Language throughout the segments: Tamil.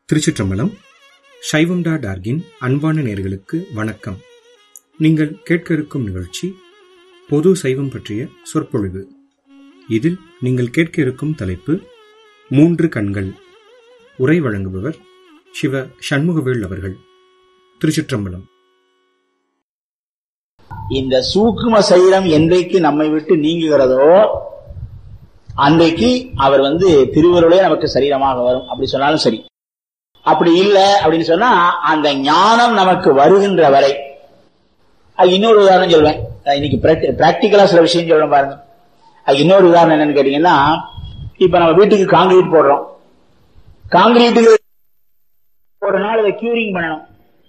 திருச்சிற்றம்பலம். சைவம்டா டார்கின் அன்பான நேயர்களுக்கு வணக்கம். நீங்கள் கேட்க இருக்கும் நிகழ்ச்சி பொது சைவம் பற்றிய சொற்பொழிவு. இதில் நீங்கள் கேட்க இருக்கும் தலைப்பு 3 கண்கள். உரை வழங்குபவர் சிவ சண்முகவேல் அவர்கள். திருச்சிற்றம்பலம். இந்த சூக்கும சரீரம் என்றைக்கு நம்மை விட்டு நீங்குகிறதோ அன்றைக்கு அவர் திருவருளே நமக்கு சரீரமாக வரும். அப்படி சொன்னாலும் சரி. அப்படி இல்லை அப்படின்னு சொன்னா அந்த ஞானம் நமக்கு வருகின்ற வரை. அது இன்னொரு உதாரணம் சொல்வேன். இன்னைக்கு பிராக்டிக்கலா சில விஷயம் சொல்றேன் பாருங்க. அது இன்னொரு உதாரணம் என்னன்னு கேட்டீங்கன்னா, இப்ப நம்ம வீட்டுக்கு காங்கிரீட் போடுறோம். காங்கிரீட்டுக்கு ஒரு நாள் இதை கியூரிங் பண்ணணும்.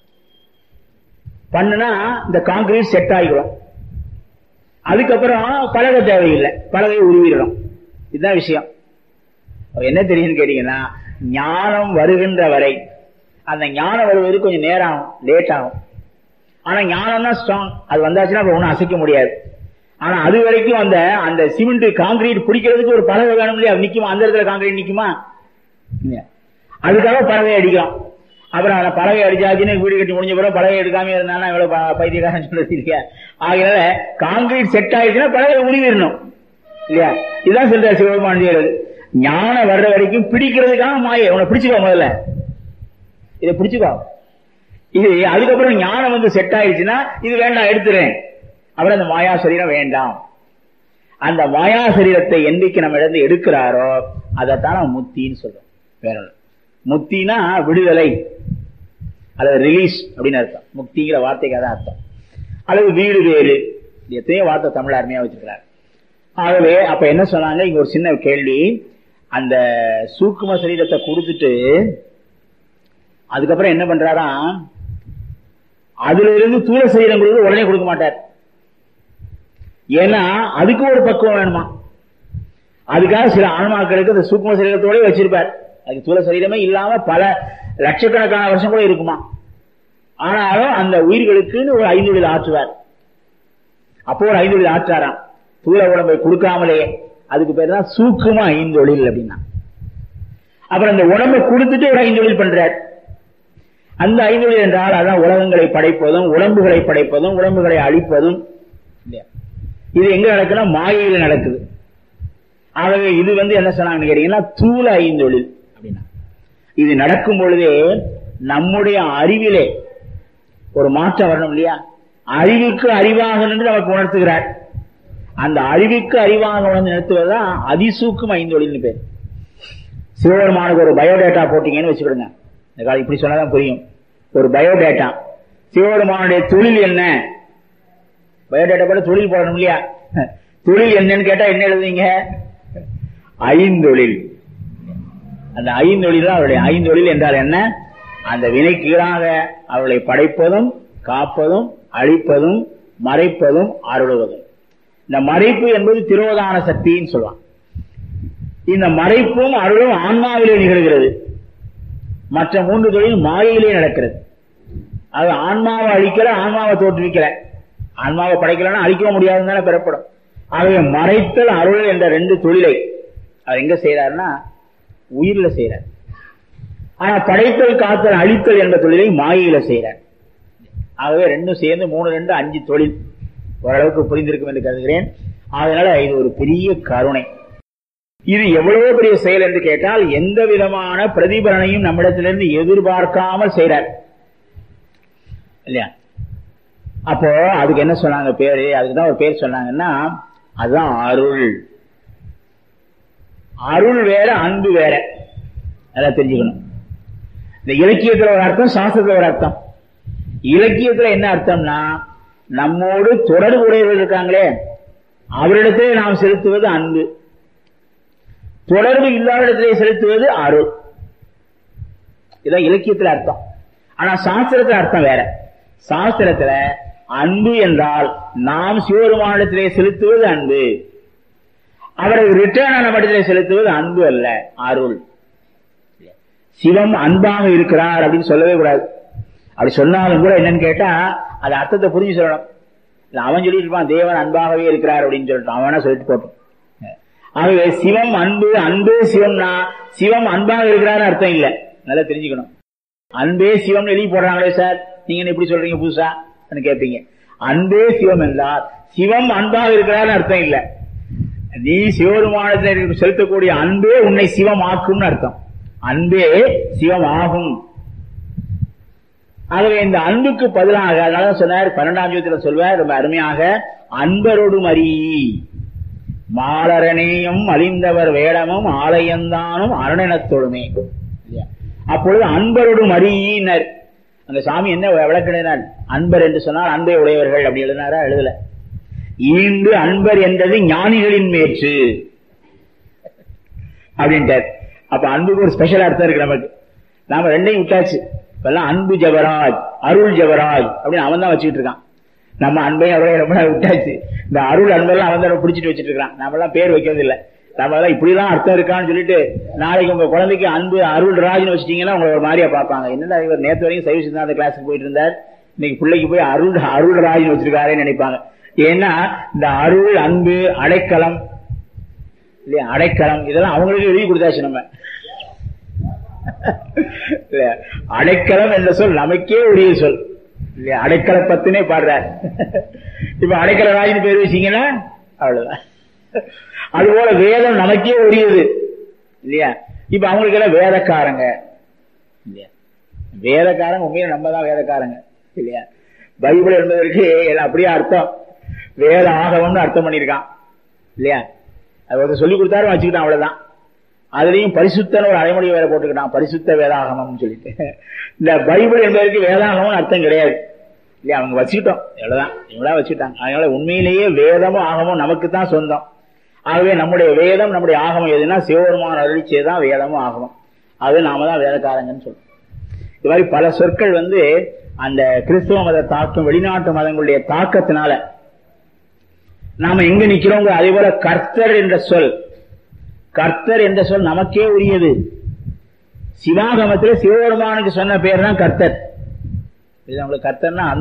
பண்ணுனா இந்த காங்கிரீட் செட் ஆகிடும். அதுக்கப்புறம் பலகை தேவையில்லை, பலகை உருவிடும். இதுதான் விஷயம். என்ன தெரியும்னு கேட்டீங்கன்னா, ஞானம் வருகின்ற வரை அந்த ஞானம் வருவது கொஞ்சம் நேரம் ஆகும், லேட் ஆகும். ஆனா ஞானம் தான் ஸ்ட்ராங். அது வந்தாச்சுன்னா ஒன்னும் அசைக்க முடியாது. ஆனா அது வரைக்கும் அந்த சிமெண்ட் காங்கிரீட் பிடிக்கிறதுக்கு ஒரு பலகை வேணும் இல்லையா? நிக்குமா? அந்த இடத்துல காங்கிரீட் நிக்குமா? அதுக்காக பலகை அடிக்கலாம். அப்புறம் அந்த பலகை அடிச்சாச்சுன்னு வீடு கட்டி முடிஞ்ச பிறகு பலகை எடுக்காம இருந்தாலும் எவ்வளவு பைத்தியக்காரன் சொல்றது இல்லையா? ஆகையால காங்கிரீட் செட் ஆயிடுச்சுன்னா பலகை உருவிடணும் இல்லையா? இதுதான் சொல்ற சிவபெருமான் செய்யறது. ஞானம் வர்ற வரைக்கும் பிடிக்கிறதுக்காக மாய உன்னை பிடிச்சுக்கோ, முதல்ல இதை பிடிச்சுக்கோ. இது அதுக்கப்புறம் ஞானம் செட் ஆயிடுச்சுன்னா இது வேண்டாம், எடுத்துறேன். அப்புறம் அந்த மாயா சரீரம் வேண்டாம். அந்த மாயா சரீரத்தை என்னைக்கு நம்ம இருந்து எடுக்கிறாரோ அதைத்தான் முத்தின்னு சொல்றோம். வேற முத்தினா விடுதலை அல்லது ரிலீஸ் அப்படின்னு அர்த்தம். முக்திங்கிற வார்த்தைக்கு அதான் அர்த்தம். அல்லது வீடு வேறு, எத்தனையோ வார்த்தை தமிழ் அருமையா வச்சிருக்கிறார். ஆகவே அப்ப என்ன சொன்னாங்க, இங்க ஒரு சின்ன கேள்வி. அந்த சூக்கும சரீரத்தை கொடுத்துட்டு அதுக்கப்புறம் என்ன பண்றாராம், அதுல இருந்து தூர சரீரம் கொடுத்து உடனே கொடுக்க மாட்டார். ஏன்னா அதுக்கு ஒரு பக்குவம் வேணுமா. அதுக்காக சில ஆன்மாக்களுக்கு அந்த சூக்கும சரீரத்தோட வச்சிருப்பார். அது தூர சரீரமே இல்லாம பல லட்சக்கணக்கான வருஷம் கூட இருக்குமா. ஆனாலும் அந்த உயிர்களுக்குன்னு ஒரு 5 தொழில் ஆற்றுவார். அப்போ ஒரு 5 தொழில் ஆற்றாராம், தூர உடம்பை கொடுக்காமலேயே. அதுக்கு பேர் தான் சூக்கும 5 தொழில் அப்படின்னா. அப்புறம் அந்த உடம்பை கொடுத்துட்டு ஒரு 5 தொழில் பண்றார். அந்த 5 தொழில் என்றால் அதான் உலகங்களை படைப்பதும், உடம்புகளை படைப்பதும், உடம்புகளை அழிப்பதும். இது எங்க நடக்குன்னா மாயையில் நடக்குது. ஆகவே இது என்ன சொன்னாங்கன்னு கேட்டீங்கன்னா தூள 5 தொழில் அப்படின்னா. இது நடக்கும் பொழுதே நம்முடைய அறிவிலே ஒரு மாற்றம் வரணும் இல்லையா? அறிவுக்கு அறிவாக நின்று நமக்கு உணர்த்துகிறார். அந்த அறிவுக்கு அறிவாக நிறுத்துவதுதான் அதிசூக்கும் 5 தொழில்னு பேர். சிவபெருமானுக்கு ஒரு பயோடேட்டா போட்டீங்கன்னு வச்சுக்கிடுங்க. இந்த காலம் இப்படி சொன்னாதான் புரியும். ஒரு பயோடேட்டா, சிவபெருமானுடைய தொழில் என்ன? பயோடேட்டா போல தொழில் போடணும் இல்லையா? தொழில் என்னன்னு கேட்டா என்ன எழுதுவீங்க? 5 தொழில். அந்த 5 தொழில் தான் அவருடைய 5 தொழில் என்றால் என்ன? அந்த வினைக்கீழாக அவர்களை படைப்பதும், காப்பதும், அழிப்பதும், மறைப்பதும், அருளுவதும். இந்த மறைப்பு என்பது திரோதான சக்தின்னு சொல்லுவான். இந்த மறைப்பும் அருளும் ஆன்மாவிலே நிகழ்கிறது. மற்ற 3 தொழில் மாயையிலே நடக்கிறது. அது ஆன்மாவை அழிக்கிற, ஆன்மாவை தோற்றுவிக்கிற. ஆன்மாவை படைக்கலன்னா அழிக்க முடியாதுன்னு தானே பெறப்படும். ஆகவே மறைத்தல் அருள் என்ற 2 தொழிலை அவர் எங்க செய்யறாருன்னா உயிரில செய்யறார். ஆனா படைத்தல், காத்தல், அழித்தல் என்ற தொழிலை மாயையில செய்யறார். ஆகவே 2 சேர்ந்து 3, 2, 5 தொழில். ஓரளவுக்கு புரிந்திருக்கும் என்று கருதுகிறேன். அதனால இது ஒரு பெரிய கருணை. இது எவ்வளவு பெரிய செயல் என்று கேட்டால் எந்த விதமான பிரதிபலனையும் நம்மிடத்திலிருந்து எதிர்பார்க்காமல் செய்றார் இல்லையா? அப்போ அதுக்கு என்ன சொன்னாங்க பேரு? அதுக்குதான் ஒரு பேர் சொன்னாங்கன்னா அதுதான் அருள். அருள் வேற, அன்பு வேற. அதான் தெரிஞ்சுக்கணும். இந்த இலக்கியத்துல ஒரு அர்த்தம், சாஸ்திரத்துல ஒரு அர்த்தம். இலக்கியத்துல என்ன அர்த்தம்னா, நம்மோடு தொடர்புடையவர்கள் இருக்காங்களே அவரிடத்திலே நாம் செலுத்துவது அன்பு, தொடர்பு இல்லாத இடத்திலே செலுத்துவது அருள். இதான் இலக்கியத்துல அர்த்தம். ஆனா சாஸ்திரத்துல அர்த்தம் வேற. சாஸ்திரத்துல அன்பு என்றால் நாம் சிவபெருமானிடத்திலே செலுத்துவது அன்பு, அவரை ரிட்டர்ன் நம்ம இடத்திலே செலுத்துவது அன்பு அல்ல, அருள். சிவம் அன்பாக இருக்கிறார் அப்படின்னு சொல்லவே கூடாது. அப்படி சொன்னாலும் கூட என்னன்னு கேட்டா அது அர்த்தத்தை புரிஞ்சு சொல்லணும். அவன் சொல்லிட்டு இருப்பான் தேவன் அன்பாகவே இருக்கிறார் அப்படின்னு சொல்லிட்டு, அவனா சொல்லிட்டு போட்டோம். ஆகவே சிவம் அன்பு, அன்பே சிவம்னா சிவம் அன்பாக இருக்கிறாரு அர்த்தம் இல்லை. நல்லா தெரிஞ்சுக்கணும். அன்பே சிவம் எழுதி போடுறாங்களே சார், நீங்க என்ன இப்படி சொல்றீங்க புதுசா கேட்பீங்க. அன்பே சிவம் என்றால் சிவம் அன்பாக இருக்கிறான்னு அர்த்தம் இல்ல. நீ சிவபெருமானத்தில் செலுத்தக்கூடிய அன்பே உன்னை சிவம் ஆக்கும்னு அர்த்தம். அன்பே சிவம் ஆகும். ஆகவே இந்த அன்புக்கு பதிலாக அதனால சொன்னார் 12ஆம் ஜீவத்தில் சொல்வார் ரொம்ப அருமையாக, அன்பரோடு மறி மாலரணையும் அழிந்தவர் வேடமும் ஆலயந்தானும் அரணனத்தொழுமே. அப்பொழுது அன்பரோடு மறியினர். அந்த சாமி என்ன விளக்கினார்? அன்பர் என்று சொன்னால் அன்பை உடையவர்கள் அப்படி எழுதினாரா? எழுதல. ஈண்டு அன்பர் என்றது ஞானிகளின் மேற்று அப்படின்ட்டார். அப்ப அன்புக்கு ஒரு ஸ்பெஷல் அர்த்தம் இருக்கு நமக்கு. நாம ரெண்டையும் விட்டாச்சு. இப்பெல்லாம் அன்பு ஜபராஜ், அருள் ஜபராஜ் அப்படின்னு அவன் தான் வச்சுக்கிட்டு இருக்கான். நம்ம அன்பையும் அவரையும் ரொம்ப விட்டாச்சு. இந்த அருள் அன்பெல்லாம் அவன் தான் பிடிச்சிட்டு வச்சுட்டு இருக்கான். நம்ம எல்லாம் பேர் வைக்கிறது இல்லை. நம்ம எல்லாம் இப்படிலாம் அர்த்தம் இருக்கான்னு சொல்லிட்டு நாளைக்கு உங்க குழந்தைக்கு அன்பு அருள் ராஜ்னு வச்சுட்டீங்கன்னா உங்களை ஒரு மாதிரியா பார்ப்பாங்க. என்னடா இவர் நேற்று வரைக்கும் சைவ சித்தாந்த கிளாஸுக்கு போயிட்டு இருந்தார், இன்னைக்கு பிள்ளைக்கு போய் அருள் ராஜ்னு வச்சிருக்காருன்னு நினைப்பாங்க. ஏன்னா இந்த அருள் அன்பு அடைக்கலம் இல்லையா, அடைக்கலம் இதெல்லாம் அவங்களுக்கு எழுதி கொடுத்தாச்சு. நம்ம அடைக்கலம் என்ற சொல் நமக்கே உரிய சொல் இல்லையா. அடைக்கல பத்துனே பாடுறார். இப்ப அடைக்கல ராஜின்னு பேர் வச்சீங்கன்னா அவ்வளவுதான். அதுபோல வேதம் நமக்கே உரியது இல்லையா. இப்ப அவங்களுக்கு எல்லாம் வேதக்காரங்க இல்லையா. வேதக்காரங்க உண்மையில நம்ம தான் வேதக்காரங்க இல்லையா. பைபிள் என்பதற்கு அப்படியே அர்த்தம் வேத ஆகவம்னு அர்த்தம் பண்ணியிருக்கான் இல்லையா. அது ஒருத்தர் சொல்லி கொடுத்தாரும் வச்சுக்கிட்டான், அவ்வளவுதான். அதுலயும் பரிசுத்தன்னு ஒரு அடைமொழி வேற போட்டுக்கிட்டான், பரிசுத்த வேதாகமம் சொல்லிட்டு. இந்த பைபிள் என்பதற்கு வேதாகமம்னு அர்த்தம் கிடையாது இல்லையா. அவங்க வச்சுக்கிட்டோம், எவ்வளவுதான், இவங்களா வச்சுக்கிட்டாங்க. அதனால உண்மையிலேயே வேதமும் ஆகமும் நமக்கு தான் சொந்தம். ஆகவே நம்முடைய வேதம் நம்முடைய ஆகமம் எதுனா சிவபெருமான் அருளிச்சேதான் வேதமும் ஆகமம். அது நாம தான் வேதக்காரங்கன்னு சொல்றோம். இது மாதிரி பல சொற்கள் அந்த கிறிஸ்துவ மத தாக்கம் வெளிநாட்டு மதங்களுடைய தாக்கத்தினால நாம எங்க நிக்கிறோங்க. அதே போல கர்த்தர் என்ற சொல், கர்த்தர் என்ற சொல் நமக்கே உரியது. சிவாகமத்தில் சிவபெருமானுக்கு சொன்ன பேர் தான் கர்த்தர். இது நம்மளுக்கு கர்த்தர்னா அந்த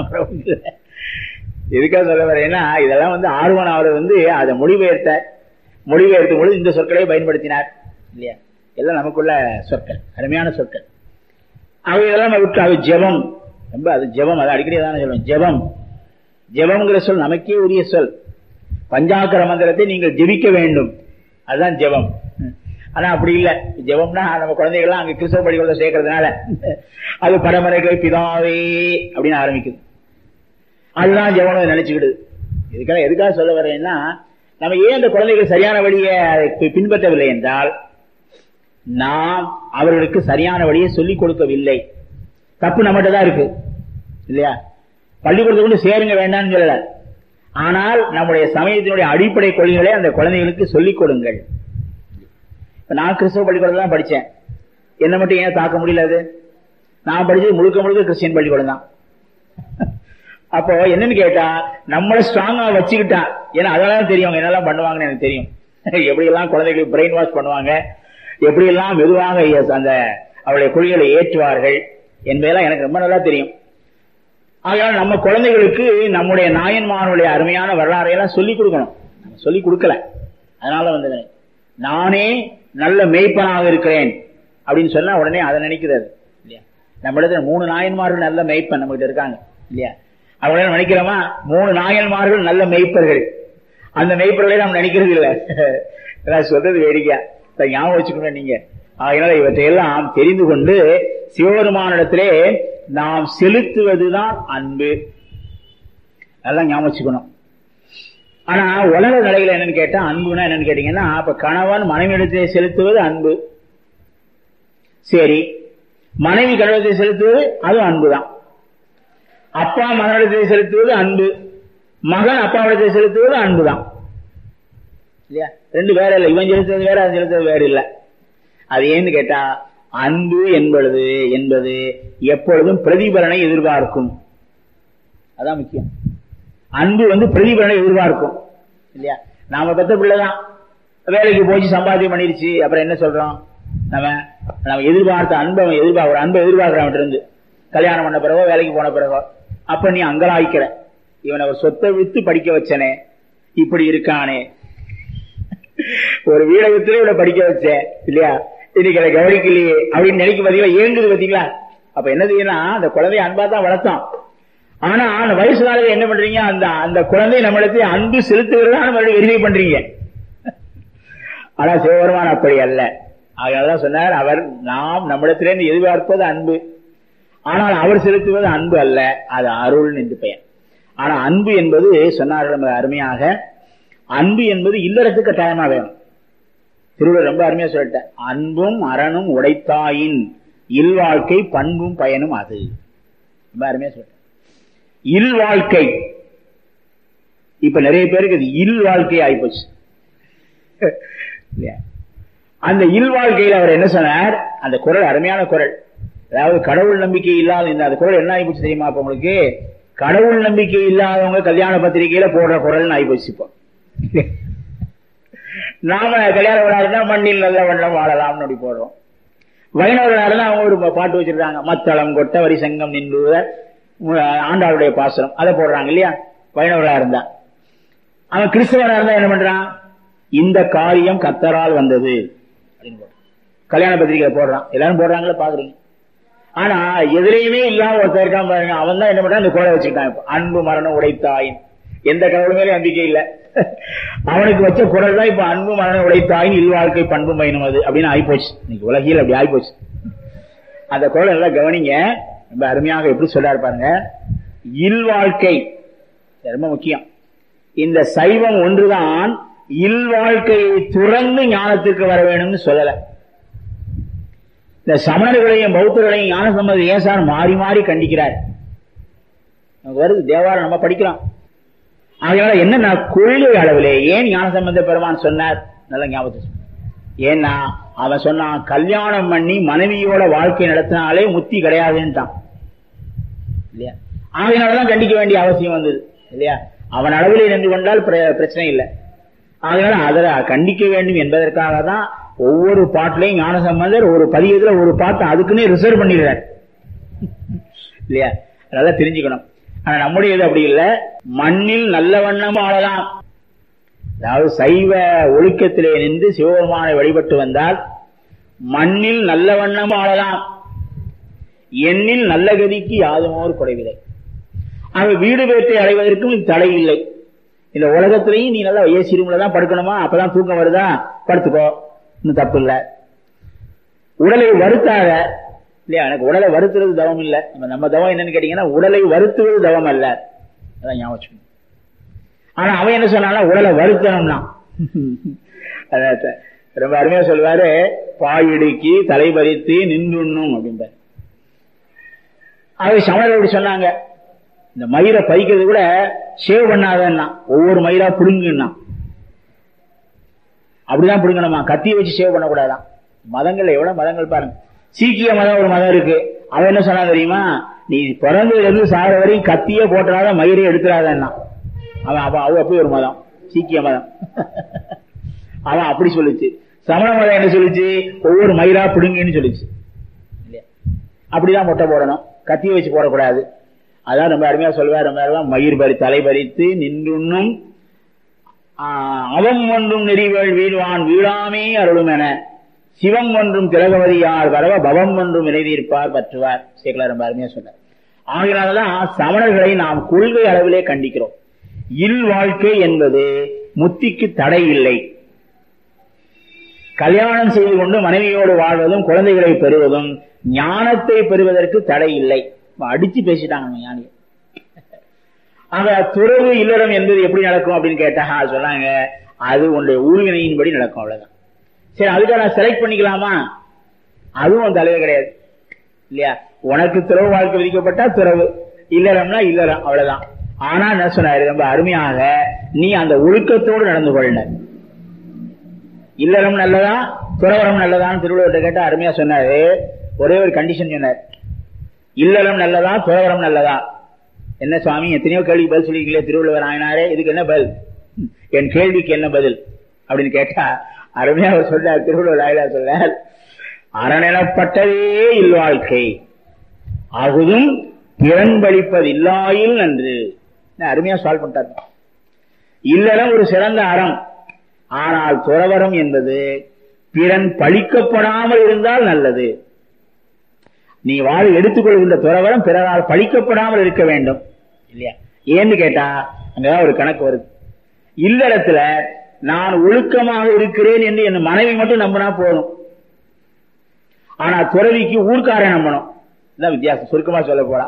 எதுக்காக சொல்ல வரேன்னா, இதெல்லாம் ஆர்வன் அவர் அதை மொழிபெயர்த்தும் பொழுது இந்த சொற்களை பயன்படுத்தினார் இல்லையா. எல்லாம் நமக்குள்ள சொற்கள், அருமையான சொற்கள். இதெல்லாம் விட்டு அது ஜெபம், ரொம்ப அது ஜெபம், அதை அடிக்கடி தானே சொல்லுவேன். ஜெபம், ஜெபம்ங்கிற சொல் நமக்கே உரிய சொல். பஞ்சாக்கர மந்திரத்தை நீங்கள் ஜெபிக்க வேண்டும், அதுதான் ஜெபம். ஆனா அப்படி இல்லை. ஜெபம்னா நம்ம குழந்தைகள்லாம் அங்க கிறிஸ்தவ பள்ளிக்கூடத்தை சேர்க்கறதுனால அது பரமரைகளை பிதாவே அப்படின்னு ஆரம்பிக்குது. அதுதான் ஜெபம் நினைச்சுக்கிடுது. எதுக்காக சொல்ல வரேன்னா, நம்ம ஏன் அந்த குழந்தைகள் சரியான வழியை பின்பற்றவில்லை என்றால், நாம் அவர்களுக்கு சரியான வழியை சொல்லிக் கொடுக்கவில்லை. தப்பு நம்மகிட்ட தான் இருக்கு இல்லையா. பள்ளிக்கூடத்துக்கு சேருங்க வேண்டாம்னு சொல்லல, ஆனால் நம்முடைய சமயத்தினுடைய அடிப்படை கொள்கைகளை அந்த குழந்தைகளுக்கு சொல்லிக் கொடுங்கள். நான் கிறிஸ்தவ பள்ளிக்கூடம் தான் படித்தேன், என்ன மட்டும் ஏன் தாக்க முடியல? அது நான் படிச்சது முழுக்க முழுக்க கிறிஸ்டியன் பள்ளிக்கூடம் தான். அப்போ என்னன்னு கேட்டா, நம்மளை ஸ்ட்ராங்கா வச்சுக்கிட்டா, ஏன்னா அதெல்லாம் தெரியும் அவங்க என்னெல்லாம் பண்ணுவாங்கன்னு எனக்கு தெரியும். எப்படி எல்லாம் குழந்தைகளுக்கு பிரெயின் வாஷ் பண்ணுவாங்க, எப்படி எல்லாம் மெதுவாக அந்த அவருடைய கொள்கைகளை ஏற்றுவார்கள் என்பதெல்லாம் எனக்கு ரொம்ப நல்லா தெரியும். ஆகையால் நம்ம குழந்தைகளுக்கு நம்முடைய நாயன்மார்களுடைய அருமையான வரலாறையெல்லாம் சொல்லிக் கொடுக்கணும். சொல்லிக் கொடுக்கல. அதனால நானே நல்ல மேய்ப்பனாக இருக்கிறேன் அப்படின்னு சொன்னா உடனே அதை நினைக்கிறது இல்லையா. நம்ம இடத்துல 3 நாயன்மார்கள் நல்ல மேய்ப்பன் நம்ம கிட்ட இருக்காங்க இல்லையா. அவங்க நினைக்கிறோமா 3 நாயன்மார்கள் நல்ல மேய்ப்பர்கள், அந்த மேய்ப்பர்களை நாம் நினைக்கிறது இல்லை. சொல்றது வேடிக்கையா, ஞாபகம் வச்சுக்கணும் நீங்க. அதனால இவற்றையெல்லாம் தெரிந்து கொண்டு சிவபெருமானிடத்திலே நாம் செலுத்துவதுதான் அன்பு. அதெல்லாம் ஞாபகம் வச்சுக்கணும். ஆனா உலக நிலையில என்னன்னு கேட்டா, அன்புனா என்னன்னு கேட்டீங்கன்னா, அப்ப கணவன் மனைவியிடத்திலே செலுத்துவது அன்பு சரி, மனைவி கணவனத்தை செலுத்துவது அதுவும் அன்புதான். அப்பா மகனிடத்தை செலுத்துவது அன்பு, மகன் அப்பாவிடத்தை செலுத்துவது அன்புதான் இல்லையா. 2 வேற இல்லை. இவன் செலுத்துவது வேற, அது செலுத்துவது வேற இல்லை. அது ஏன்னு கேட்டா, அன்பு என்பது எப்பொழுதும் பிரதிபலனை எதிர்பார்க்கும். அதான் முக்கியம். அன்பு பிரதிபலனை எதிர்பார்க்கும் இல்லையா. நாம பெற்ற பிள்ளைதான் வேலைக்கு போச்சு சம்பாத்தியம் பண்ணிருச்சு, அப்புறம் என்ன சொல்றோம், நம்ம எதிர்பார்த்த அன்பை ஒரு அன்பை எதிர்பார்க்கிறவன் இருந்து கல்யாணம் பண்ண பிறகோ வேலைக்கு போன பிறகோ, அப்ப நீ அங்கலாய்க்கிற, இவனை ஒரு சொத்தை வித்து படிக்க வச்சனே, இப்படி இருக்கானே, ஒரு வீடை வித்து இவனை படிக்க வச்சேன் இல்லையா, இன்னைக்கு அதை கவனிக்கலையே அப்படின்னு நினைக்க பாத்தீங்களா, ஏங்குது பாத்தீங்களா. அப்ப என்ன செய்யணும், அந்த குழந்தைய அன்பா தான் வளர்த்தோம். ஆனா அந்த வயசு காலத்துல என்ன பண்றீங்க, அந்த குழந்தைய நம்மளுக்கு அன்பு செலுத்துகிறதா மறுபடியும் வெரிஃபை பண்றீங்க. ஆனா சிவபெருமான் அப்படி அல்ல. அதனாலதான் சொன்னார், அவர் நாம் நம்மிடத்திலிருந்து எதிர்பார்ப்பது அன்பு, ஆனால் அவர் செலுத்துவது அன்பு அல்ல, அது அருள் என்று பெயர். ஆனா அன்பு என்பது சொன்னார்கள் அருமையாக, அன்பு என்பது இல்லறத்துக்கு கட்டாயமா வேணும். திருவள்ளுவர் ரொம்ப அருமையா சொல்லிட்டேன், அன்பும் அறனும் உடைத்தாயின் இல்வாழ்க்கை பண்பும் பயனும் அது. ரொம்ப அருமையா சொல்லிட்டேன். இல்வாழ்க்கை இப்ப நிறைய பேருக்கு இது இல் வாழ்க்கை ஆயிப்போச்சு. அந்த இல்வாழ்க்கையில் அவர் என்ன சொன்னார், அந்த குரல் அருமையான குரல். அதாவது கடவுள் நம்பிக்கை இல்லாத இந்த அந்த குரல் என்ன ஆயிப்போச்சு தெரியுமா? இப்ப உங்களுக்கு கடவுள் நம்பிக்கை இல்லாதவங்க கல்யாண பத்திரிகையில போடுற குரல் ஆயிப்போச்சு. இப்போ நாம கல்யாண விழாருன்னா மண்ணில் நல்ல வண்ணம் வாழலாம்னு அப்படி போடுறோம். வைணவர்களா அவங்க ஒரு பாட்டு வச்சிருக்காங்க, மத்தளம் கொட்ட வரி சங்கம் நின்று ஆண்டாளுடைய பாசனம், அதை போடுறாங்க இல்லையா வைணவர்களா இருந்தா. அவன் கிறிஸ்தவனா இருந்தா என்ன பண்றான், இந்த காரியம் கர்த்தரால் வந்தது அப்படின்னு கல்யாண பத்திரிகை போடுறான். எல்லாரும் போடுறாங்களா பாக்குறீங்க. ஆனா எதிரையுமே இல்லாம ஒருத்தர் இருக்கான் பாருங்க, அவன் தான் என்ன பண்றான், இந்த குரலை வச்சுக்கிட்டான். இப்ப அன்பு மரணம் உடைத்தாயின், எந்த கடவுள் மேலே நம்பிக்கை இல்லை, அவனுக்கு வச்ச குரல் தான் இப்ப அன்பு மரணம் உடைத்தாயின் இல்வாழ்க்கை பண்பு பயனும் அது அப்படின்னு ஆயிப்போச்சு. இன்னைக்கு உலகில் அப்படி ஆயிப்போச்சு. அந்த குரல் நல்லா கவனிங்க, ரொம்ப அருமையாக எப்படி சொல்றாரு பாருங்க. இல்வாழ்க்கை ரொம்ப முக்கியம். இந்த சைவம் ஒன்றுதான் இல்வாழ்க்கையை துறந்து ஞானத்திற்கு வர வேணும்னு சொல்லல. இந்த சமணர்களையும் பௌத்தர்களையும் ஞான சம்பந்தர் ஏன் சார் மாறி மாறி கண்டிக்கிறார்? நமக்கு வருது தேவாரம், நம்ம படிக்கிறோம். அதனால என்ன கொள்கை அளவிலே ஏன் ஞான சம்பந்த பெருமான் சொன்னார், நல்ல ஞாபகம். ஏன்னா அவன் சொன்னான், கல்யாணம் பண்ணி மனைவியோட வாழ்க்கை நடத்தினாலே முத்தி கிடையாதுன்ட்டான் இல்லையா. அதனாலதான் கண்டிக்க வேண்டிய அவசியம் வந்தது இல்லையா. அவன் அளவிலே நின்று கொண்டால் பிரச்சனை இல்லை. அதனால அதை கண்டிக்க வேண்டும் என்பதற்காக தான் ஒவ்வொரு பாட்டிலையும் ஞான சம்பந்தர் ஒரு பதியத்துல ஒரு பாட்டு அதுக்குன்னே ரிசர்வ் பண்ணிடுறார் இல்லையா. அதனால தெரிஞ்சுக்கணும். ஆனா நம்முடைய இது அப்படி இல்லை, மண்ணில் நல்ல வண்ணம் ஆளலாம். அதாவது சைவ ஒழுக்கத்திலே நின்று சிவபெருமானை வழிபட்டு வந்தால் மண்ணில் நல்ல வண்ணம் ஆளலாம், எண்ணில் நல்ல கதிக்கு யாதுமோர் குறைவில்லை. அவ வீடு பேட்டை அடைவதற்கும் தடை இல்லை. இந்த உலகத்திலையும் நீ நல்லா ஏசி ரூம்ல தான் படுக்கணுமா, அப்பதான் தூக்கம் வருதா, படுத்துக்கோ, இன்னும் தப்பு இல்லை. உடலை வருத்தாத இல்லையா. எனக்கு உடலை வருத்துறது தவம் இல்லை. நம்ம தவம் என்னன்னு கேட்டீங்கன்னா உடலை வருத்துவது தவம் அல்ல, அதான் ஞாபகம். ஆனா அவன் என்ன சொன்னாலும் உடலை வருத்தணும்னா ரொம்ப அருமையா சொல்வாரு, பாயிடுக்கி தலை பறித்து நின்றுண்ணும் அப்படின்பாரு. அவை சமணர்கள் அப்படி சொன்னாங்க, இந்த மயிரை பறிக்கிறது கூட சேவ் பண்ணாதன்னா, ஒவ்வொரு மயிரா பிடுங்குன்னா, அப்படிதான் பிடுங்கணுமா, கத்தியை வச்சு சேவ் பண்ணக்கூடாதான். மதங்கள் எவ்வளவு மதங்கள் பாருங்க. சீக்கிய மதம் ஒரு மதம் இருக்கு. அவன் என்ன சொன்னா தெரியுமா, நீ பிறந்ததுல இருந்து சாகிற வரையும் கத்தியே போட்டுறாத மயிரை எடுத்துறாதன்னா. அவன் அப்படி ஒரு மதம் சீக்கிய மதம். அவன் அப்படி சொல்லிச்சு. சமண மதம் என்ன சொல்லிச்சு, ஒவ்வொரு மயிரா பிடுங்கன்னு சொல்லிச்சு. அப்படிதான் மொட்டை போடணும், கத்தியை வச்சு போடக்கூடாது. அதான் ரொம்ப அருமையா சொல்வார். ரொம்ப மயிர் தலை பறித்து நின்றுண்ணும் அவம் ஒன்றும் நெறிவேள் வீழ்வான் வீழாமே அருளும் என சிவம் ஒன்றும் திலகவதியார் வரவ பவம் ஒன்றும் இறைதீர்ப்பார் பற்றுவார். சேக்கலார் ரொம்ப அருமையா சொன்னார். ஆகினால்தான் சமணர்களை நாம் கொள்கை அளவிலே கண்டிக்கிறோம். இல் வாழ்க்கை என்பது முத்திக்கு தடை இல்லை. கல்யாணம் செய்து கொண்டு மனைவியோடு வாழ்வதும் குழந்தைகளை பெறுவதும் ஞானத்தை பெறுவதற்கு தடை இல்லை. அடிச்சு பேசிட்டாங்க ஞானியை. ஆக துறவு இல்லறம் என்பது எப்படி நடக்கும் அப்படின்னு கேட்டாங்க. சொன்னாங்க, அது உன்னுடைய ஊழ்வினையின்படி நடக்கும், அவ்வளவுதான். சரி, அதுக்காக நான் செலக்ட் பண்ணிக்கலாமா? அதுவும் தலைவர் கிடையாது இல்லையா. உனக்கு துறவு வாழ்க்கை விதிக்கப்பட்டா துறவு, இல்லறம்னா இல்லறம், அவ்வளவுதான். ஆனா என்ன சொன்னாரு, ரொம்ப அருமையாக, நீ அந்த ஒழுக்கத்தோடு நடந்து கொள்ள. இல்லறம் நல்லதா துறவரம் நல்லதான்னு திருவள்ளுவர் கேட்டா அருமையா சொன்னாரு. ஒரே ஒரு கண்டிஷன் சொன்னார், இல்லறம் நல்லதா துறவரம் நல்லதா. என்ன சுவாமி, எத்தனையோ கேள்விக்கு பதில் சொல்லிருக்கீங்களே திருவள்ளுவர் ஆயினாரே, இதுக்கு என்ன பதில், என் கேள்விக்கு என்ன பதில் அப்படின்னு கேட்டா அருமையா அவர் சொல்றார். திருவள்ளுவர் ஆயினார் சொல்றார், அறநிலப்பட்டதே இல்வாழ்க்கை அகுதும் திறன்பளிப்பது இல்லாயில் நன்று. அருமையா சால்வ் பண்ணிட்டார். இல்லறம் ஒரு சிறந்த அறம், ஆனால் துறவரம் என்பது பிறன் பழிக்கப்படாமல் இருந்தால் நல்லது. நீ வாழ் எடுத்துக்கொள்கின்ற துறவரம் பிறரால் பழிக்கப்படாமல் இருக்க வேண்டும் இல்லையா? ஏன்னு கேட்டா அங்கதான் ஒரு கணக்கு வருது. இல்லறத்துல நான் ஒழுக்கமாக இருக்கிறேன் என்று என் மனைவி மட்டும் நம்பினா போதும். ஆனா துறவிக்கு ஊர்க்காரன் நம்பணும். இதான் வித்தியாசம். சுருக்கமா சொல்ல போறா,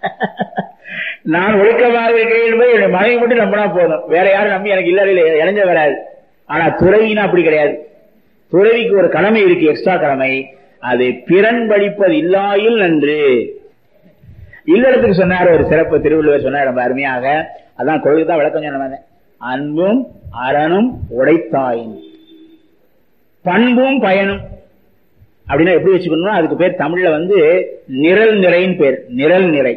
நான் ஒழுக்கமாக இருக்கிறேன் என்பது என் மனைவி மட்டும் நம்பினா போதும், வேற யாரும் நம்பி எனக்கு இல்லறையில இணைஞ்ச வராது. ஆனா துறவினா அப்படி கிடையாது. துறவிக்கு ஒரு கடமை இருக்கு, எக்ஸ்ட்ரா கடமை. அது பிறன் பழிப்பது இல்லாயில் நன்று. இல்லறத்துக்கு சொன்னார் ஒரு சிறப்பு, திருவள்ளுவர் சொன்னார் ரொம்ப அருமையாக. அதான் கொள்கை தான் விளக்கம் சொன்ன. அன்பும் அறனும் உடைத்தாயின் பண்பும் பயனும் அப்படின்னா எப்படி வச்சுக்கணும்? அதுக்கு பேர் தமிழ்ல நிரல் நிறைன்னு பேர். நிரல் நிறை.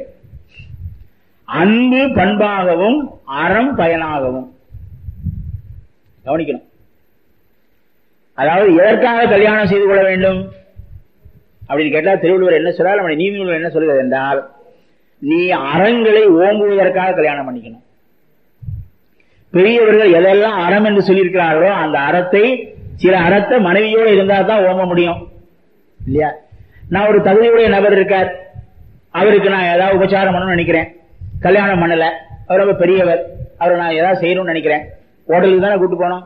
அன்பு பண்பாகவும் அறம் பயனாகவும். கவனிக்கணும். அதாவது எதற்காக கல்யாணம் செய்து கொள்ள வேண்டும் அப்படின்னு கேட்டா திருவள்ளுவர் என்ன சொல்றார், நம்முடைய நீதிநூல் என்ன சொல்கிறது என்றால், நீ அறங்களை ஓம்புவதற்காக கல்யாணம் பண்ணிக்கணும். பெரியவர்கள் எதெல்லாம் அறம் என்று சொல்லியிருக்கிறார்களோ அந்த அறத்தை, சில அறத்தை மனைவியோடு இருந்தா தான் ஓம்ப முடியும் இல்லையா? நான் ஒரு தகுதியுடைய நபர் இருக்கார், அவருக்கு நான் ஏதாவது உபச்சாரம் பண்ணணும்னு நினைக்கிறேன், கல்யாணம் பண்ணல, அவர் ரொம்ப பெரியவர், அவரை நான் ஏதாவது செய்யணும்னு நினைக்கிறேன், ஹோட்டலுக்கு தானே கூட்டு போனோம்.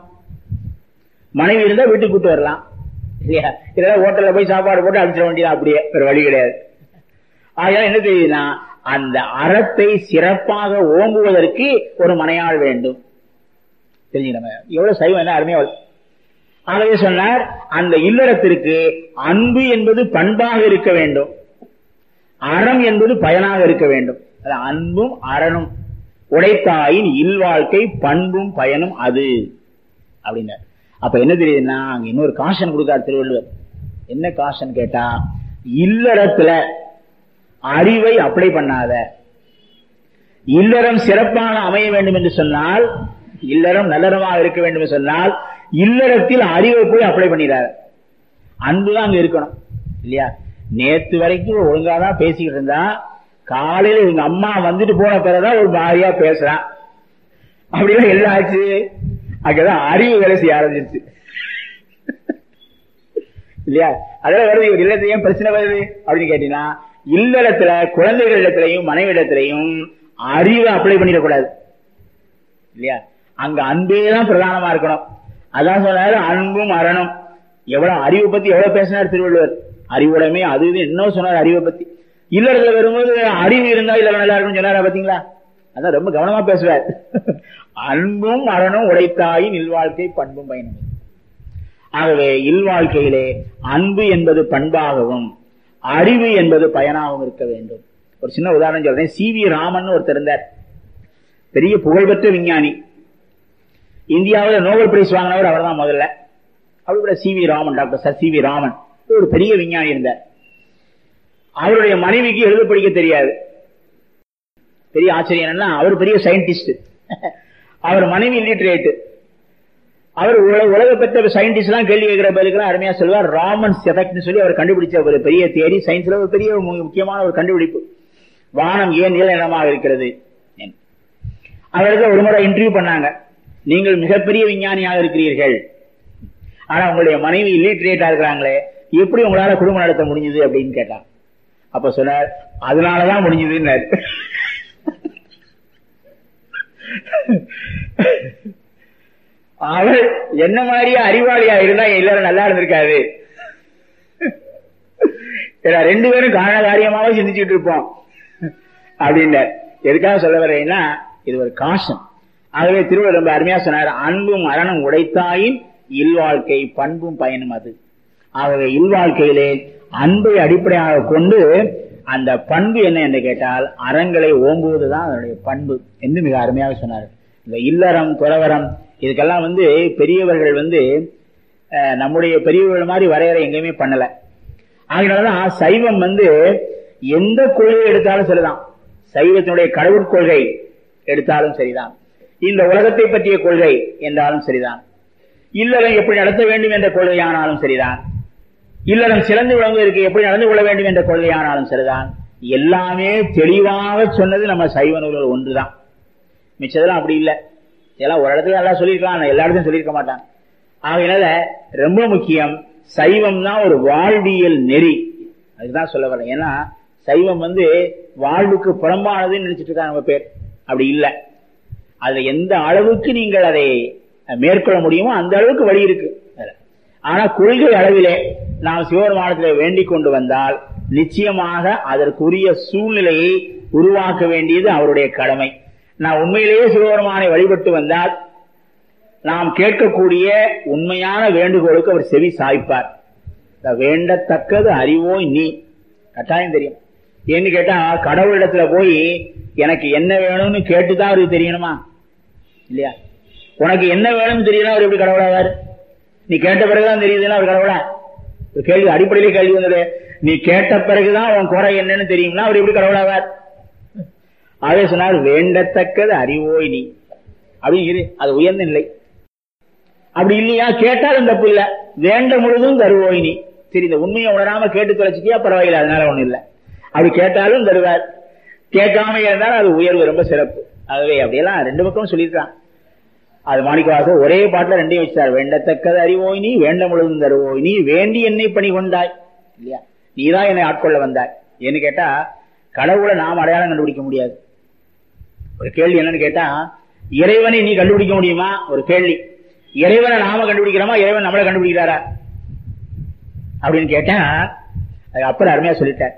மனைவி இருந்தா வீட்டுக்கு கூட்டு வரலாம் இல்லையா? இதெல்லாம் ஹோட்டல்ல போய் சாப்பாடு போட்டு அடிச்சிட வேண்டியது, அப்படியே ஒரு வழி கிடையாது. ஆகையால் என்ன தெரியுதுன்னா, அந்த அறத்தை சிறப்பாக ஓங்குவதற்கு ஒரு மனையாள் வேண்டும். தெரிஞ்சுக்கணும் எவ்வளவு சைவம் என்ன அருமையா. ஆகவே சொன்னார், அந்த இல்லறத்திற்கு அன்பு என்பது பண்பாக இருக்க வேண்டும், அறம் என்பது பயனாக இருக்க வேண்டும். அன்பும் அறனும் உடைத்தாயின் இல்வாழ்க்கை பண்பும் பயனும் அது அப்படின்னார். அப்ப என்ன தெரியுதுன்னா, அங்க இன்னொரு காஷன் கொடுக்கார் திருவள்ளுவர். என்ன காஷன் கேட்டா, இல்லறத்துல அறிவை அப்ளை பண்ணாத. இல்லறம் சிறப்பாக அமைய வேண்டும் என்று சொன்னால், இல்லறம் நல்லறமாக இருக்க வேண்டும் என்று சொன்னால், இல்லறத்தில் அறிவை போய் அப்ளை பண்ணிடாத. அன்புதான் அங்க இருக்கணும் இல்லையா? நேத்து வரைக்கும் ஒழுங்காதான் பேசிக்கிட்டு இருந்தா, காலையில இவங்க அம்மா வந்துட்டு போன பிறகுதான் ஒரு மாதிரியா பேசுறான். அப்படிலாம் எல்லாம் ஆச்சு. அங்கதான் அறிவு வேலை செய்ய ஆரம்பிச்சிருச்சு இல்லையா? அதெல்லாம் வருது. இவர் இல்லத்துல ஏன் பிரச்சனை வருது அப்படின்னு கேட்டீங்கன்னா, இல்லறத்துல குழந்தைகளிடத்திலையும் மனைவி இடத்திலையும் அறிவை அப்ளை பண்ணிடக்கூடாது இல்லையா? அங்க அன்பே தான் பிரதானமா இருக்கணும். அதான் சொன்னாரு அன்பும் அறனும். எவ்வளவு அறிவை பத்தி எவ்வளவு பேசினார் திருவள்ளுவர். அறிவுடைமை அது இது இன்னும் சொன்னார் அறிவை பத்தி. இல்லறத்துல வரும்போது அறிவு இருந்தா இல்ல நல்லா இருக்கும்னு சொன்னாரா பாத்தீங்களா? அதான் ரொம்ப கவனமா பேசுவார். அன்பும் அறனும் உடைத்தாயின் இல்வாழ்க்கை பண்பும் பயனும். ஆகவே இல்வாழ்க்கையிலே அன்பு என்பது பண்பாகவும் அறிவு என்பது பயனாகவும் இருக்க வேண்டும். ஒரு சின்ன உதாரணம் சொல்றேன். சி.வி. ராமன் ஒருத்தர் இருந்தார், பெரிய புகழ்பெற்ற விஞ்ஞானி. இந்தியாவில் நோபல் பிரைஸ் வாங்கினவர் அவர் தான் முதல்ல. அவரோட C V. Raman, doctor sir C V. Raman ஒரு பெரிய விஞ்ஞானி இருந்தார். அவருடைய மனைவிக்கு எழுத படிக்க தெரியாது. பெரிய ஆச்சரியம் என்னன்னா, அவர் பெரிய சயின்டிஸ்ட், அவர் மனைவி இல்லிட்ரேட். அவர் உலக பெற்ற சயின்டிஸ்ட் எல்லாம் கேள்வி கேட்கிற பதிலுக்கு அருமையா சொல்லுவார். ராமன்ஸ் எஃபெக்ட்னு சொல்லி அவர் கண்டுபிடிச்ச ஒரு பெரிய தியரி, சயின்ஸ்ல ஒரு பெரிய முக்கியமான ஒரு கண்டுபிடிப்பு. வானம் ஏன் நீல நிறமாக இருக்கிறது. அவருக்கு ஒரு முறை இன்டர்வியூ பண்ணாங்க. நீங்கள் மிகப்பெரிய விஞ்ஞானியாக இருக்கிறீர்கள், ஆனா உங்களுடைய மனைவி இல்லிட்ரேட்டா இருக்கிறாங்களே, எப்படி உங்களால குடும்பம் நடத்த முடிஞ்சது அப்படின்னு கேட்டாங்க. அப்ப சொன்னார், அதனாலதான் முடிஞ்சதுன்னு. அவள் என்ன மாதிரியே அறிவாளியா இருந்தா எல்லாரும் நல்லா இருந்திருக்காது. ரெண்டு பேரும் காரண காரியமாவே சிந்திச்சுட்டு இருப்போம் அப்படின்னு. எதுக்காக சொல்ல வரேன்னா, இது ஒரு காசம். ஆகவே திருவள்ளுவர் ரொம்ப அருமையா சொன்னார், அன்பும் அறனும் உடைத்தாயின் இல்வாழ்க்கை பண்பும் பயனும் அது. ஆகவே இல்வாழ்க்கையிலே அன்பை அடிப்படையாக கொண்டு அந்த பண்பு என்ன என்று கேட்டால் அறங்களை ஓம்புவதுதான் அதனுடைய பண்பு என்று மிக அருமையாக சொன்னார். இந்த இல்லறம் துறவரம் இதுக்கெல்லாம் பெரியவர்கள் நம்முடைய பெரியவர்கள் மாதிரி வரையறை எங்கேயுமே பண்ணல. அதனாலதான் சைவம் எந்த கொள்கை எடுத்தாலும் சரிதான், சைவத்தினுடைய கடவுள் கொள்கை எடுத்தாலும் சரிதான், இந்த உலகத்தை பற்றிய கொள்கை என்றாலும் சரிதான், இல்லறம் எப்படி நடத்த வேண்டும் என்ற கொள்கையானாலும் சரிதான், இல்லறம் சிறந்து விளங்குவதற்கு எப்படி நடந்து கொள்ள வேண்டும் என்ற கொள்கையானாலும் சரிதான், எல்லாமே தெளிவாக சொன்னது நம்ம சைவ நூல்கள் ஒன்றுதான். மிச்சதெல்லாம் அப்படி இல்லை. இதெல்லாம் ஒரு இடத்துல நல்லா சொல்லியிருக்கலாம், எல்லா இடத்தையும் சொல்லியிருக்க மாட்டாங்க. ஆகையினால ரொம்ப முக்கியம் சைவம் தான் ஒரு வாழ்வியல் நெறி. அதுதான் சொல்ல வரேன். ஏன்னா சைவம் வாழ்வுக்கு புறம்பானதுன்னு நினைச்சிட்டு இருக்காங்க நம்ம பேர். அப்படி இல்லை. அதுல எந்த அளவுக்கு நீங்கள் அதை மேற்கொள்ள முடியுமோ அந்த அளவுக்கு வழி இருக்கு. ஆனா கொள்கை அளவிலே நாம் சிவபெருமானத்தில் வேண்டிக் கொண்டு வந்தால் நிச்சயமாக அதற்குரிய சூழ்நிலையை உருவாக்க வேண்டியது அவருடைய கடமை. நான் உண்மையிலேயே சிவபெருமானை வழிபட்டு வந்தால் நாம் கேட்கக்கூடிய உண்மையான வேண்டுகோளுக்கு அவர் செவி சாய்ப்பார். வேண்டத்தக்கது அறிவோய் நீ, கட்டாயம் தெரியும். ஏன்னு கேட்டா கடவுளிடத்துல போய் எனக்கு என்ன வேணும்னு கேட்டுதான் அவருக்கு தெரியணுமா இல்லையா? உனக்கு என்ன வேணும்னு தெரியலாம் அவர் எப்படி கடவுளாவார்? நீ கேட்ட பிறகுதான் தெரியுதுன்னா அவர் கடவுளா? கேள்வி அடிப்படையிலே கேள்வி வந்தது. நீ கேட்ட பிறகுதான் உன் குறை என்னன்னு தெரியும்னா அவர் எப்படி கடவுளாவார்? அதே சொன்னார் வேண்டத்தக்கது அறிவோய் நீ. அப்படி இரு, அது உயர்ந்த நிலை. அப்படி இல்லையா கேட்டாலும் தப்பு இல்ல, வேண்ட முழுதும் தருவோய் நீ. சரி, இந்த உண்மையை உணராம கேட்டு தொலைச்சிட்டியா பரவாயில்ல, அதனால ஒண்ணு இல்லை. அப்படி கேட்டாலும் தருவார், கேட்காம இருந்தாலும் அது உயர்வு, ரொம்ப சிறப்பு. ஆகவே அப்படியெல்லாம் ரெண்டு பக்கம் சொல்லியிருக்கான். அது மாணிக்கவாசகர் ஒரே பாட்டுல ரெண்டையும் வச்சார். வேண்டத்தக்கது அறிவோய் நீ, வேண்ட முழுதும் தருவோய் நீ, வேண்டி என்னை பணி கொண்டாய் இல்லையா? நீதான் என்னை ஆட்கொள்ள வந்தாய். ஏன்னு கேட்டா கடவுளை நாம் அடையாளம் கண்டுபிடிக்க முடியாது. ஒரு கேள்வி என்னன்னு கேட்டா, இறைவனை நீ கண்டுபிடிக்க முடியுமா? ஒரு கேள்வி. இறைவனை நாம கண்டுபிடிக்கிறோமா, இறைவன் நம்மளை கண்டுபிடிக்கிறாரா அப்படின்னு கேட்டா அப்புறம் அருமையா சொல்லிட்டார்.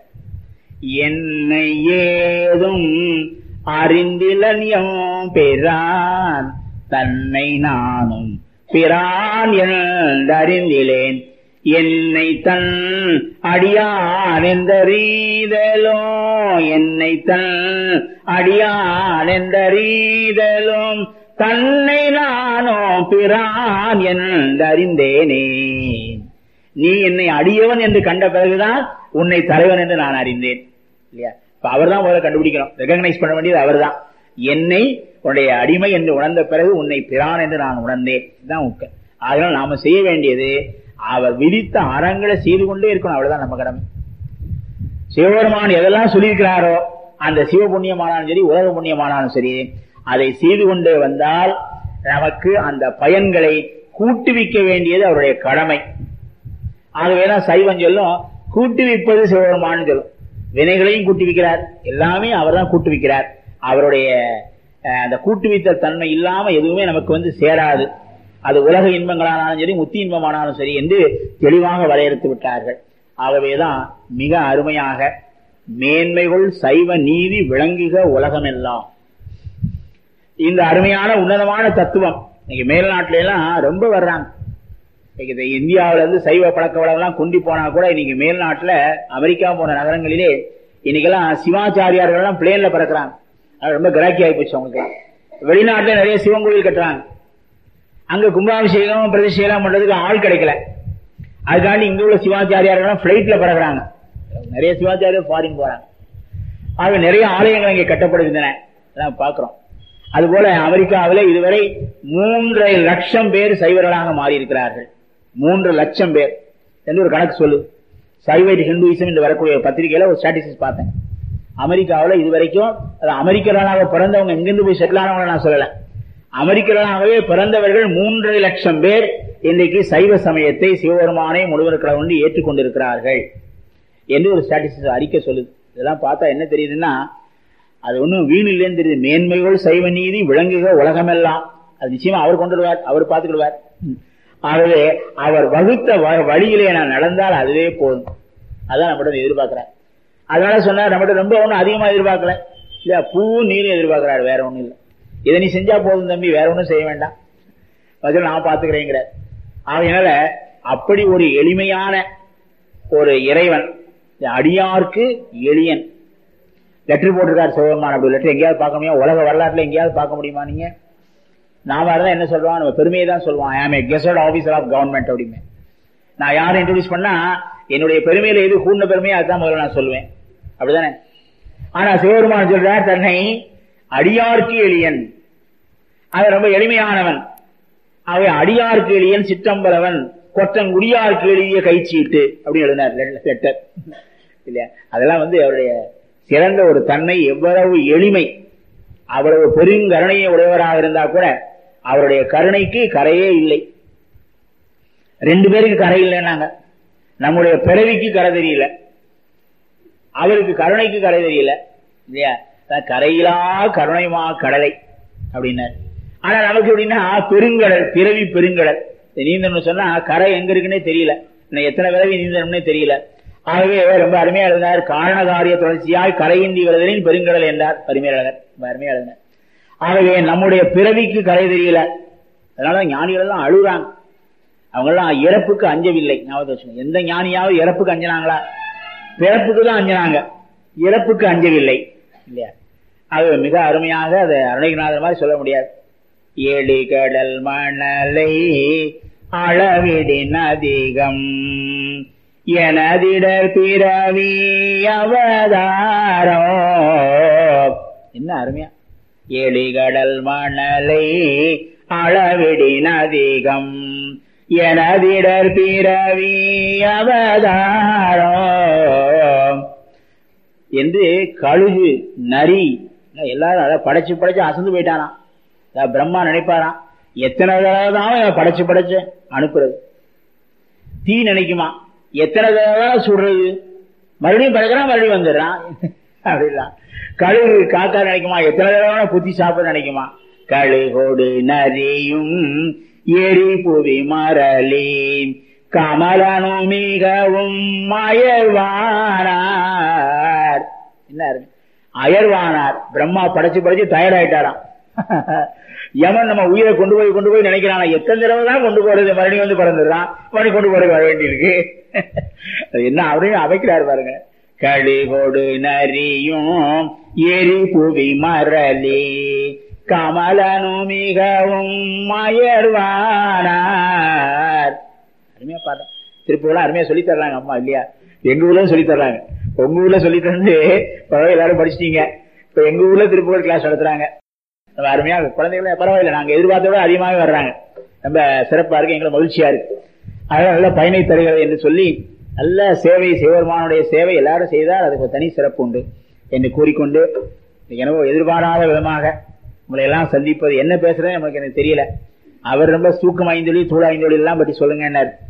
என்னை ஏதும் அறிந்திலனியம் பெறான் தன்னை நானும் பிரான் என்றறிந்திலேன் என்னை தன் அடியான் என்றறிதலோ என்னை தன் அடியான் என்றறிதலும் தன்னை நானோ பிரான் என்றறிந்தேனே. நீ என்னை அடியவன் என்று கண்ட பிறகுதான் உன்னை தலைவன் என்று நான் அறிந்தேன் இல்லையா? இப்ப அவர் தான் முதல்ல கண்டுபிடிக்கணும், ரெகக்னைஸ் பண்ண வேண்டியது அவர் தான். என்னை உன்னுடைய அடிமை என்று உணர்ந்த பிறகு உன்னை பிரான் என்று நான் உணர்ந்தேன். இதுதான் முக்கியம். அதனால நாம செய்ய வேண்டியது அவர் விதித்த அறங்களை செய்து கொண்டே இருக்கணும். அவ்வளவுதான் நம்ம கடமை. சிவபெருமான் எதெல்லாம் சொல்லியிருக்கிறாரோ அந்த சிவ புண்ணியமானாலும் சரி, உலக புண்ணியமானாலும் சரி, அதை செய்து கொண்டே வந்தால் நமக்கு அந்த பயன்களை கூட்டுவிக்க வேண்டியது அவருடைய கடமை. ஆகவேதான் சைவம் சொல்லும் கூட்டுவிப்பது சிவபெருமான் சொல்லும். வினைகளையும் கூட்டுவிக்கிறார், எல்லாமே அவர் தான் கூட்டுவிக்கிறார். அவருடைய அந்த கூட்டுவித்த தன்மை இல்லாம எதுவுமே நமக்கு சேராது. அது உலக இன்பங்களானாலும் சரி, முத்தி இன்பமானாலும் சரி என்று தெளிவாக வரையறுத்து விட்டார்கள். ஆகவேதான் மிக அருமையாக மேன்மைகள் சைவ நீதி விளங்குக உலகமெல்லாம், இந்த அருமையான உன்னதமான தத்துவம் இன்னைக்கு மேல்நாட்டில எல்லாம் ரொம்ப வர்றாங்க. இந்தியாவில இருந்து சைவ பழக்க வளம் குண்டி போனா கூட இன்னைக்கு மேல்நாட்டுல அமெரிக்கா போன நகரங்களிலே இன்னைக்கெல்லாம் சிவாச்சாரியார்கள் எல்லாம் பிளேன்ல பறக்குறாங்க. ரொம்ப கிராக்கி ஆயிப்போச்சு அவங்களுக்கு. வெளிநாட்டுல நிறைய சிவன் கோயில் கட்டுறாங்க. அங்க கும்பாபிஷேகம் பிரதிஷ்டெல்லாம் பண்றதுக்கு ஆள் கிடைக்கல. அதுக்காண்டி இங்க உள்ள சிவாச்சாரியார்கள் பிளைட்ல பறக்குறாங்க. நிறைய சிவாச்சாரியர் ஃபாரின் போறாங்க. ஆக நிறைய ஆலயங்கள் இங்கே கட்டப்படுகின்றன, பாக்குறோம். அதுபோல அமெரிக்காவில் இதுவரை 3.5 லட்சம் பேர் சைவர்களாக மாறி இருக்கிறார்கள். 3 லட்சம் பேர் என்று ஒரு கணக்கு சொல்லு. சைவைட் ஹிந்துயிசம் என்று வரக்கூடிய பத்திரிகையில ஒரு ஸ்டாட்டிஸ்டிக்ஸ் பார்த்தேன். அமெரிக்காவில் இதுவரைக்கும் அமெரிக்கர்களாக பிறந்தவங்க எங்கிருந்து போய் செட்டில் ஆனவங்க நான் சொல்லல, அமெரிக்கர்களாகவே பிறந்தவர்கள் 3.5 லட்சம் பேர் இன்றைக்கு சைவ சமயத்தை சிவபெருமானை முழுவதும் கொண்டு ஏற்றுக்கொண்டிருக்கிறார்கள் என்று ஒரு ஸ்டாட்டிஸ்டிக்ஸ் அறிக்கை சொல்லுது. இதெல்லாம் பார்த்தா என்ன தெரியுதுன்னா, அது ஒன்றும் வீண் இல்லைன்னு தெரியுது. மேன்மைகள் சைவ நீதி விளங்குக உலகமெல்லாம், அது நிச்சயமா அவர் கொண்டுடுவார், அவர் பார்த்துக்கிடுவார். ஆகவே அவர் வகுத்த வழியிலே நான் நடந்தால் அதுவே போதும். அதான் நம்மகிட்ட எதிர்பார்க்கிறார். அதனால சொன்னார், நம்மகிட்ட ரொம்ப ஒன்றும் அதிகமா எதிர்பார்க்கல இல்லையா, பூ நீரும் எதிர்பார்க்கிறார், வேற ஒன்றும் இல்லை. இதை நீ செஞ்சா போதும் தம்பி, வேற ஒன்றும் செய்ய வேண்டாம், பதில் நான் பார்த்துக்கிறேங்கிறார். ஆகையினால அப்படி ஒரு எளிமையான ஒரு இறைவன், அடியார்க்கு எளியன் லெட்டர் போட்டிருக்கார் சிவபெருமான். அப்படி லெட்டர் எங்கேயாவது பார்க்க முடியுமா? உலக வரலாற்றுல எங்கேயாவது பார்க்க முடியுமா? நீங்க நாம தான் என்ன சொல்றோம், நம்ம பெருமையை தான் சொல்லுவோம். I am a gazette officer of government அப்படின்னு. நான் யாரும் இன்ட்ரோடியூஸ் பண்ணா என்னுடைய பெருமையில எது கூடின பெருமையை அதுதான் முதல்ல நான் சொல்லுவேன், அப்படிதானே? ஆனா சிவபெருமான் சொல்றார் தன்னை அடியார்க்கு எளியன், அது ரொம்ப எளிமையானவன். அவை அடியார்க்கு எளியன் சிற்றம்பலவன் கொற்றங்குடியார்க்கு எளிய கைச்சீட்டு அப்படின்னு எழுதினார் லெட்டர் இல்லையா? அதெல்லாம் அவருடைய சிறந்த ஒரு தன்மை. எவ்வளவு எளிமை, அவ்வளவு பெருங்கருணையை உடையவராக இருந்தா கூட அவருடைய கருணைக்கு கரையே இல்லை. 2 பேருக்கு கரை இல்லைன்னாங்க. நம்முடைய பிறவிக்கு கரை தெரியல, அவருக்கு கருணைக்கு கரை தெரியல இல்லையா? கரையிலா கருணைமா கடலை அப்படின்னாரு. ஆனா நமக்கு எப்படின்னா பெருங்கடல், பிறவி பெருங்கடல். நீந்தணும்னு சொன்னா கரை எங்க இருக்குன்னே தெரியல, இன்னும் எத்தனை பிறவி நீந்தணும்னே தெரியல. ஆகவே ரொம்ப அருமையா எழுதினார். காரண காரிய தொடர்ச்சியாய் கரையின்றி விழுதலின் பெருங்கடல் என்றார் பரிமையாளர். அருமையா எழுதினார். ஆகவே நம்முடைய பிறவிக்கு கரை தெரியல, அதனால ஞானிகள் எல்லாம் அழுறாங்க. அவங்க எல்லாம் இறப்புக்கு அஞ்சவில்லை. ஞாபகம், எந்த ஞானியாவது இறப்புக்கு அஞ்சினாங்களா? பிறப்புக்கு தான் அஞ்சினாங்க, இறப்புக்கு அஞ்சவில்லை இல்லையா? அது மிக அருமையாக அதை அருணகிரிநாதர் மாதிரி சொல்ல முடியாது. 7 கடல் மணலை அளவிடின் அதிகம் எனதிடர் பிறவி அவதாரோ. என்ன அருமையா! 7 கடல் மணலை அளவிடின் அதிகம் எனதிடர் பிறவி அவதாரோ என்று கழுகு நரி எல்லாரும் அதை படைச்சு படைச்சு அசந்து போயிட்டாராம். பிரம்மா நினைப்பாராம், எத்தனை தடவை தான் படைச்சு அனுப்புறது. தீ நினைக்குமா, எத்தனை தடவை சுடுறது, மறுபடியும் படைக்கிறான் மறுபடியும் வந்துடுறான் அப்படிலாம். கழுகு காக்கா நினைக்குமா, எத்தனை தடவை புத்தி சாப்பிட நினைக்குமா. கழுகோடு நரியும் எரி புவி மரளி கமலனு மிகவும் அயர்வானார். என்ன அயர்வானார்? பிரம்மா படைச்சு படைச்சு டயர்ட் ஆயிட்டாராம். யமன் நம்ம உயிரை கொண்டு போய் நினைக்கிறான், எத்தனை தடவை தான் கொண்டு போறது, மறுபடியும் வந்து பறந்துடுறான், மறுபடியும் கொண்டு போறது வர வேண்டியிருக்கு. என்ன அப்படின்னு அமைக்கிறாரு பாருங்க. கழுகோடு நரியும் எரி புவி மரளி கமலனு மிகவும் அயர்வானார். அருமையா பாடுறேன். திருப்பூர்லாம் அருமையா சொல்லி தர்றாங்க அம்மா இல்லையா? எங்க ஊர்ல சொல்லி தர்றாங்க. உங்க ஊர்ல சொல்லி தந்து பரவாயில்ல, எல்லாரும் படிச்சிட்டீங்க. இப்ப எங்க ஊர்ல திருப்பூர் கிளாஸ் நடத்துறாங்க. நம்ம அருமையா குழந்தைகள் பரவாயில்ல, நாங்க எதிர்பார்த்தோட அதிகமாகவே வர்றாங்க. ரொம்ப சிறப்பா இருக்கு, எங்களுக்கு மகிழ்ச்சியா இருக்கு. அதனால நல்ல பயனை தருகிறது என்று சொல்லி நல்ல சேவை, சிவபெருமானுடைய சேவை எல்லாரும் செய்தால் அதுக்கு தனி சிறப்பு உண்டு என்று கூறிக்கொண்டு, எனவே எதிர்பாராத விதமாக உங்களை எல்லாம் சந்திப்பது, என்ன பேசுறது நமக்கு எனக்கு தெரியல. அவர் ரொம்ப தூக்கம் 5 தூள் 5 எல்லாம் பற்றி சொல்லுங்க.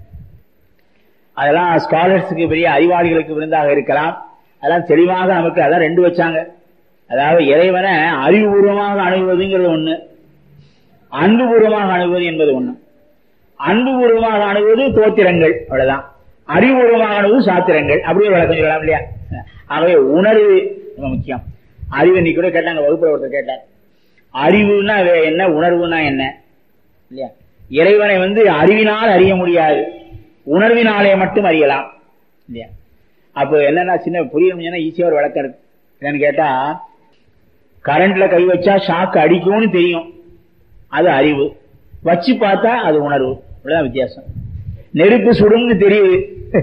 அதெல்லாம் ஸ்காலர்ஸுக்கு, பெரிய அறிவாளிகளுக்கு விருந்தாக இருக்கலாம். அதெல்லாம் தெளிவாக நமக்கு அதான் 2 வச்சாங்க. அதாவது இறைவனை அறிவுபூர்வமாக அணுகுவதுங்கிறது ஒண்ணு, அன்புபூர்வமாக அணுகுவது என்பது ஒண்ணு. அன்புபூர்வமாக அணுகுவது தோத்திரங்கள், அவ்வளவுதான். அறிவுபூர்வமாக அணுகுவது சாத்திரங்கள். அப்படியே விளக்கம் சொல்லலாம் இல்லையா? ஆகவே உணர்வு ரொம்ப முக்கியம். அறிவு இன்னைக்கு கூட கேட்டாங்க, வகுப்புல ஒருத்தர் கேட்டார், அறிவுன்னா என்ன, உணர்வுனா என்ன இல்லையா? இறைவனை அறிவினால் அறிய முடியாது, உணர்வினாலே மட்டும் அறியலாம் இல்லையா? அப்போ என்னன்னா சின்ன புரியணும்னா ஈஸியா ஒரு விளக்கம் இருக்கு. என்னன்னு கேட்டா, கரண்ட்ல கை வச்சா ஷாக்கு அடிக்கும்னு தெரியும், அது அறிவு. வச்சு பார்த்தா அது உணர்வு. இவ்வளவுதான் வித்தியாசம். நெருப்பு சுடும்னு தெரியுது,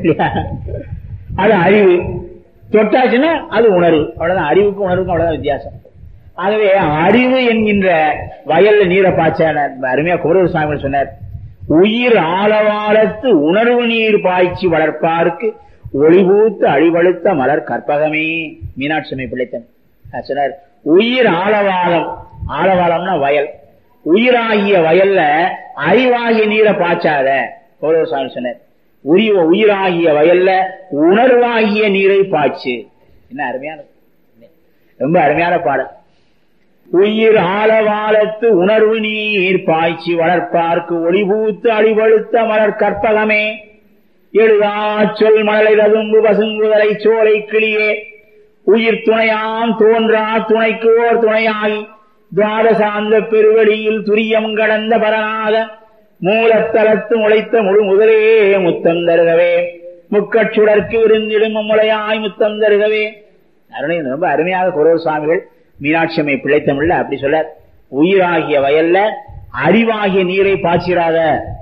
அது அறிவு. தொட்டாச்சுன்னா அது உணர்வு. அவ்வளவுதான். அறிவுக்கும் உணர்வுக்கும் அவ்வளவுதான் வித்தியாசம். ஆகவே அறிவு என்கின்ற வயல்ல நீரை பாய்ச்ச அருமையா குமரகுரு சுவாமிகள் சொன்னார், உயிர் ஆழவாலத்து உணர்வு நீர் பாய்ச்சி வளர்ப்பாருக்கு ஒளிபூத்து அழிவழுத்த மலர் கற்பகமே. மீனாட்சி அம்மை பிள்ளைத்தன் சொன்னார், உயிர் ஆழவாலம், ஆழவாலம்னா வயல், உயிராகிய வயல்ல அறிவாகிய நீரை பாய்ச்சாத. குமரகுரு சுவாமி சொன்னார், உயிராகிய வயல்ல உணர்வாகிய நீரை பாய்ச்சு. என்ன அருமையான, ரொம்ப அருமையான பாடல். உயிர் ஆழவாலத்து உணர்வு நீர் பாய்ச்சி வளர்ப்பார்க்கு ஒளிபூத்து அழிவழுத்த மலர் கற்பகமே. எழுதா சொல் மணலை ததும்பு பசுங்குதலை சோலை கிளியே. உயிர் துணையாம் தோன்றா துணைக்கு ஓர் துணையாகி துவாதசாந்த பெருவெளியில் துரியம் கடந்த பரநாத மூலத்தலத்து முளைத்த முழு முதலே முத்தம் தருகவே. முக்கச்சுடற்கு விருந்திடும் முளையாய் முத்தம் தருகவே. அருணை ரொம்ப அருமையாக குமரகுரு சுவாமிகள் மீனாட்சி அம்மை பிள்ளைத்தமிழ்ல அப்படி சொல்ல, உயிராகிய வயல்ல அறிவாகிய நீரை பாய்ச்சிடாத,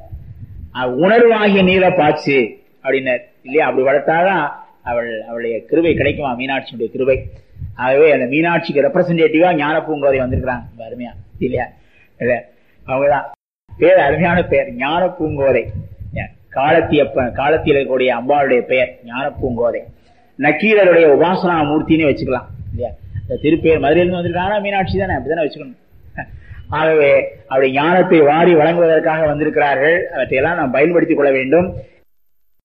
உணர்வாகிய நீரை பாய்ச்சு அப்படின்னார் இல்லையா? அப்படி வளர்த்தாதான் அவளுடைய கிருபை கிடைக்குமா, மீனாட்சியுடைய கிருபை. ஆகவே அந்த மீனாட்சிக்கு ரெப்ரசன்டேட்டிவா ஞான பூங்கோதை வந்திருக்கிறாங்க. அருமையா இல்லையா? அவங்கதான் பேர், அருமையான பெயர் ஞான பூங்கோதை. காலத்தில் இருக்கக்கூடிய அம்பாளுடைய பெயர் ஞான பூங்கோதை. நக்கீரருடைய உபாசனா மூர்த்தின்னு வச்சுக்கலாம் இல்லையா? திருப்பேர் மதுரையிலிருந்து வந்திருக்காங்கன்னா மீனாட்சி தானே, அப்படித்தானே வச்சுக்கணும். ஆகவே அப்படி ஞானத்தை வாரி வழங்குவதற்காக வந்திருக்கிறார்கள். அவற்றையெல்லாம் நாம் பயன்படுத்திக் கொள்ள வேண்டும்.